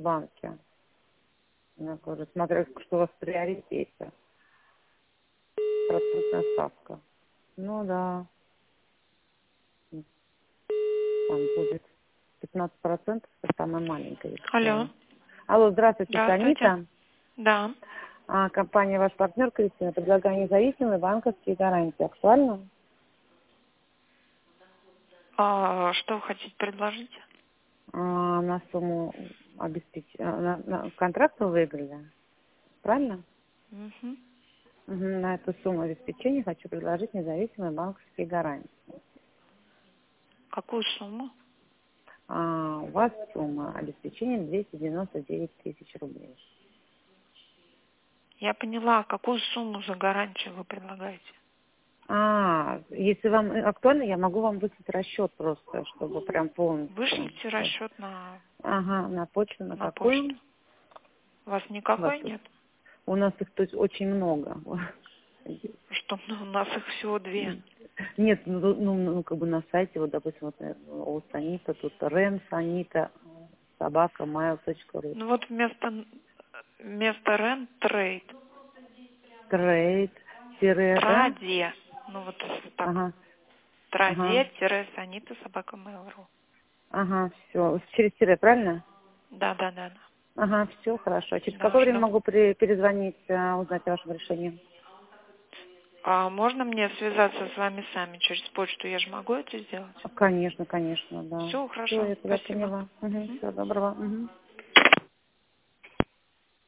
банке. Я говорю, смотря, что у вас в приоритете. Процентная ставка. Ну да. Там будет 15%, это самая маленькая. Алло. Алло, здравствуйте, это Здравствуйте. Анита. Да. Компания «Ваш партнер» Кристина предлагает независимые банковские гарантии. Актуально? Что вы хотите предложить? На сумму на контракт вы выиграли, правильно? Угу. На эту сумму обеспечения хочу предложить независимые банковские гарантии. Какую сумму? У вас сумма обеспечения 299 тысяч рублей. Я поняла, какую сумму за гарантию вы предлагаете? Если вам актуально, я могу вам выслать расчет просто, чтобы прям полностью. Вышлите расчет на На почту, на почту. какую? У вас У вас никакой тут- нет? У нас их тут очень много. Что у нас их всего 2. Нет, как бы на сайте, вот, допустим, вот, у Санита, тут Рен, Санита, собака, mail.ru. Ну вот вместо рент трейд. Трейд, Н. Траде. Ну вот так. Ага, Траде-санита собака mail.ru. все. Через тире, правильно? Да. Все, хорошо. Через Да, какое время жду. могу перезвонить, узнать о вашем решении? А можно мне связаться с вами сами через почту? Я же могу это сделать? Конечно, да. Все, Все, хорошо. я тебя Спасибо. поняла. Мгм. Всего доброго.